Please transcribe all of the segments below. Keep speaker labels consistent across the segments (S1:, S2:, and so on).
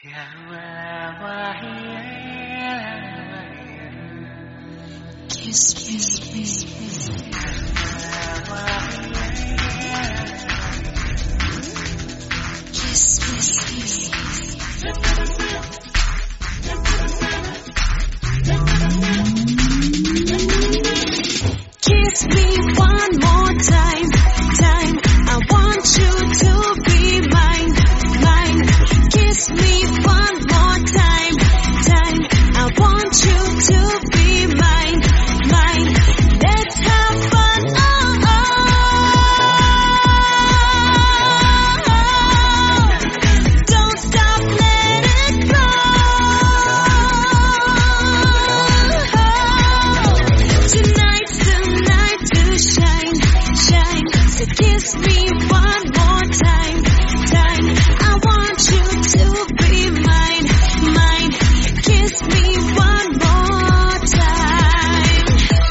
S1: Kiss me one more time. I want you to be mine. Kiss me one more time. I want you to be mine. Let's have fun. Don't stop, let it go. Tonight's the night to shine. So kiss me one more time. I want you to be mine. Kiss me one more time.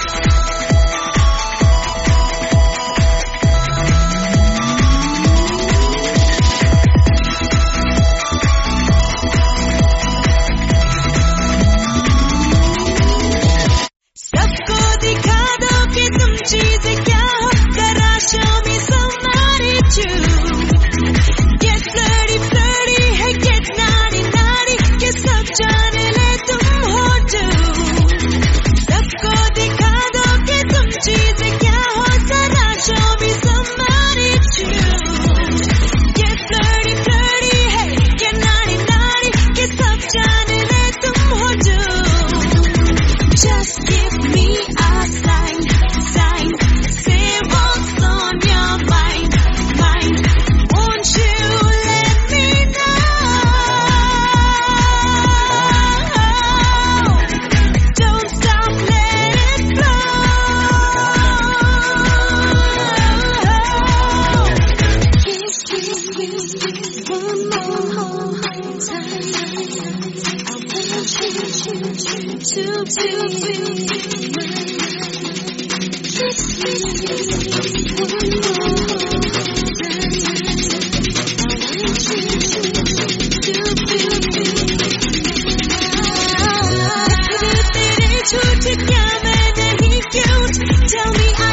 S1: सबको दिखा दो कि तुम चीज़ें क्या हो, जरा show me some attitude. Get flirty, hey get naughty, कि सब जाने ले तुम हो do. सबको दिखा दो कि तुम चीज़ें क्या हो, जरा show me some attitude. Get flirty, hey get naughty, कि सब जाने ले तुम हो do. Just give me a sign. Say what's on your mind. Won't you let me know? Don't stop, let it flow. Kiss me one more time. I want you to be mine. Kiss me one more time. I want you to be mine. तेरे झूठ क्या मैं नहीं cute? Tell me